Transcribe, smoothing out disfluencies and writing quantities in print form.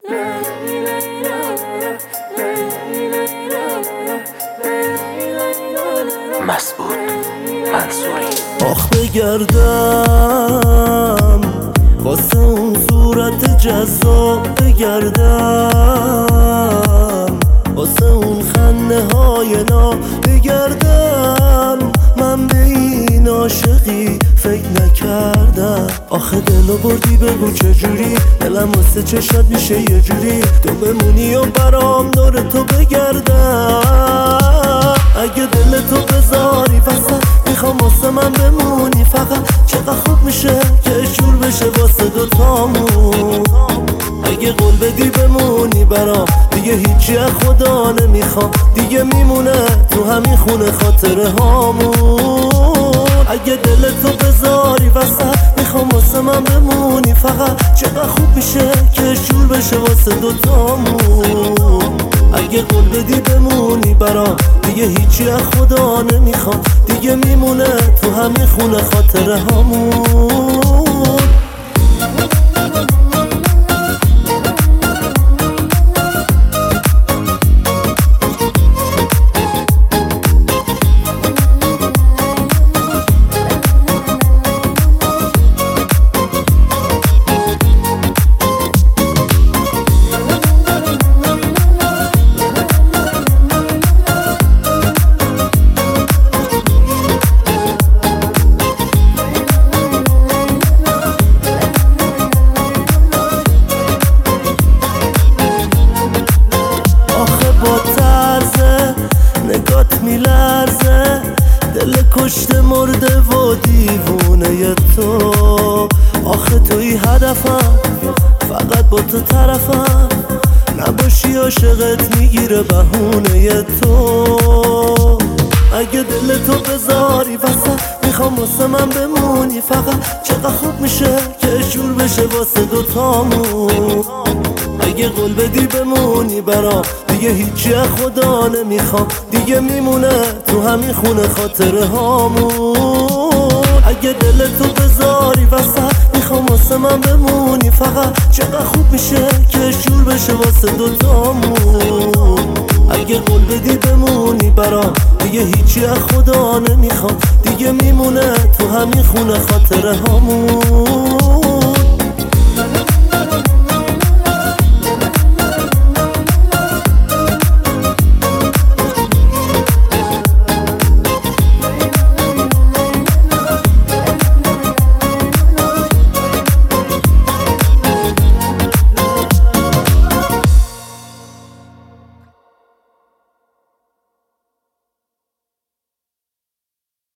مسعود منصوری. آخ بگردم واسه اون صورت جذاب، بگردم واسه اون خنده های نا، بگردم من به این عاشقی فکر نکردم. آخه دلو بردی بگو چجوری، دلم واسه چشات میشه یه جوری، تو بمونی و برام دور تو بگردم. اگه دل تو بذاری وسط میخوام واسه من بمونی فقط، چقدر خوب میشه که شور بشه واسه دوتامون. اگه قول بدی بمونی برام دیگه هیچی از خدا نمیخوام، دیگه میمونه تو همین خونه خاطره هامون. اگه دل تو بذاری وسط میخوام واسه من بمونی فقط، چقدر خوب میشه که شور بشه واسه دوتامون. اگه قول بدی بمونی برام دیگه هیچی از خدا نمیخوام، دیگه میمونه تو همین خونه خاطره هامون. نگات میلرزه، دل کشته مرده و دیوونه تو. آخه توی هدفم، فقط با تو طرفم، نباشی عاشقت میگیره بهونه تو. اگه دل تو بذاری وسط میخوام واسه من بمونی فقط، چقدر خوب میشه که شور بشه واسه دوتامون. اگه قول بدی بمونی برام دیگه هیچی از خدا نمیخوام، دیگه میمونه تو همین خونه خاطره هامون. اگه دل تو بذاری وسط میخوام واسه من بمونی فقط، چقدر خوب میشه که شور بشه واسه دوتامون. اگه قول بدی بمونی برام دیگه هیچی از خدا نمیخوام، دیگه میمونه تو همین خونه خاطره هامون.